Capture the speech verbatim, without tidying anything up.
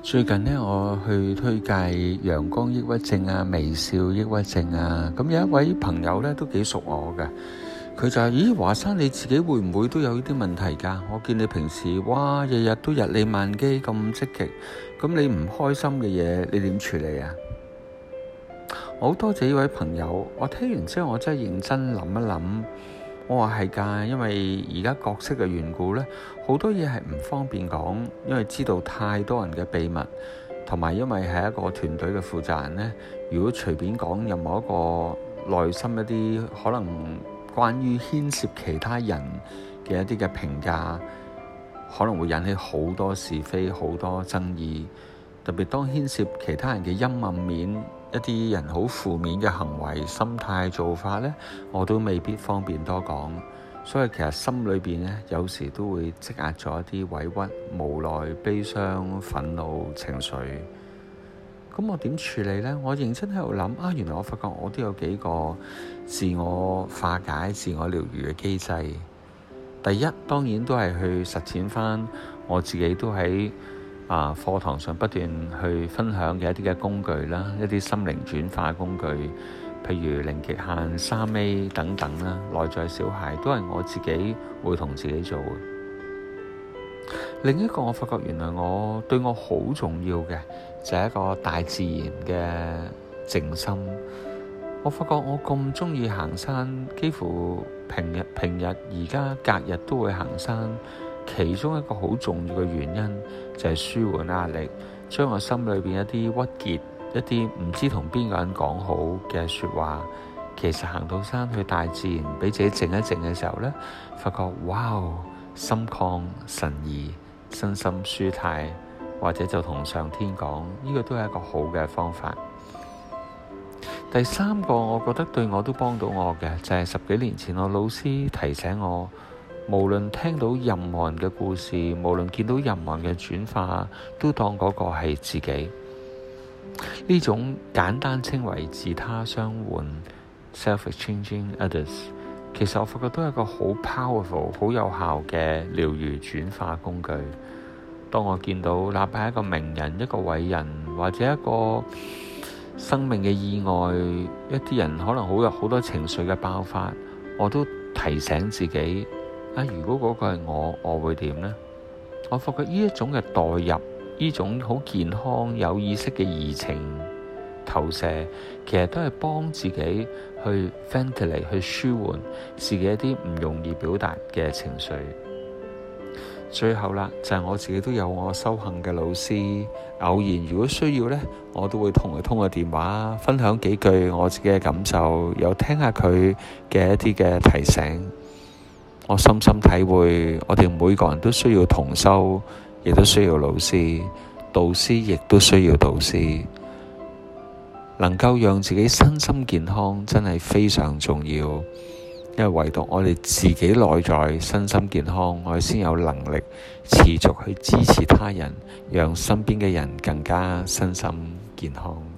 最近呢，我去推介陽光抑鬱症啊、微笑抑鬱症啊，咁有一位朋友呢都幾熟我嘅，佢就話：咦，華山你自己會唔會都有呢啲問題㗎？我見你平時哇日日都日理萬機咁積極，咁你唔開心嘅嘢你點處理啊？我好多謝呢位朋友，我聽完之後我真係認真諗一諗。我話係㗎，因為而家角色嘅緣故呢，好多嘢係唔方便講，因為知道太多人嘅秘密，同埋因為係一個團隊嘅負責人呢，如果隨便講任何一個內心一啲可能關於牽涉其他人嘅一啲嘅評價，可能會引起好多是非、好多爭議，特別當牽涉其他人嘅陰暗面。一啲人好負面嘅行為、心態、做法呢，我都未必方便多講，所以其實心裏邊呢，有時都會積壓咗一啲委屈、無奈、悲傷、憤怒情緒。咁我點處理呢？我認真喺度諗啊，原來我發覺我都有幾個自我化解、自我療愈嘅機制。第一，當然都係去實踐返我自己都喺啊！課堂上不斷去分享嘅一啲嘅工具啦，一啲心靈轉化工具，譬如零極限、三 A 等等啦，內在小孩都係我自己會同自己做嘅。另一個我發覺原來我對我好重要嘅就係一個大自然嘅靜心。我發覺我咁鍾意行山，幾乎平日平日而家隔日都會行山。其中一個好重要嘅原因就係舒緩壓力，將我心裏邊一啲鬱結、一啲唔知同邊個人講好嘅説話，其實行到山去大自然，俾自己靜一靜嘅時候呢，發覺哇，心曠神怡，身心舒泰，或者就同上天講，呢個都係一個好嘅方法。第三個我覺得對我都幫到我嘅，就係十幾年前我老師提醒我，無論聽到任何人嘅故事，無論見到任何人嘅轉化，都當嗰個係自己。呢種簡單稱為自他相換 （self-exchanging others）， 其實我發覺都係一個好 powerful、好有效嘅療愈轉化工具。當我見到哪怕一個名人、一個偉人，或者一個生命嘅意外，一啲人可能好有好多情緒嘅爆發，我都提醒自己。啊！如果嗰個係我，我會點呢？我發覺呢一種嘅代入，呢種好健康有意識嘅移情投射，其實都係幫自己去 ventilate 去舒緩自己一啲唔容易表達嘅情緒。最後啦，就係、是、我自己都有我修行嘅老師，偶然如果需要呢，我都會同佢通個電話，分享幾句我自己嘅感受，又聽下佢嘅一啲嘅提醒。我深深體會，我哋每個人都需要同修，亦都需要老師，導師亦都需要導師。能夠讓自己身心健康，真係非常重要。因為唯獨我哋自己內在身心健康，我哋先有能力持續去支持他人，讓身邊嘅人更加身心健康。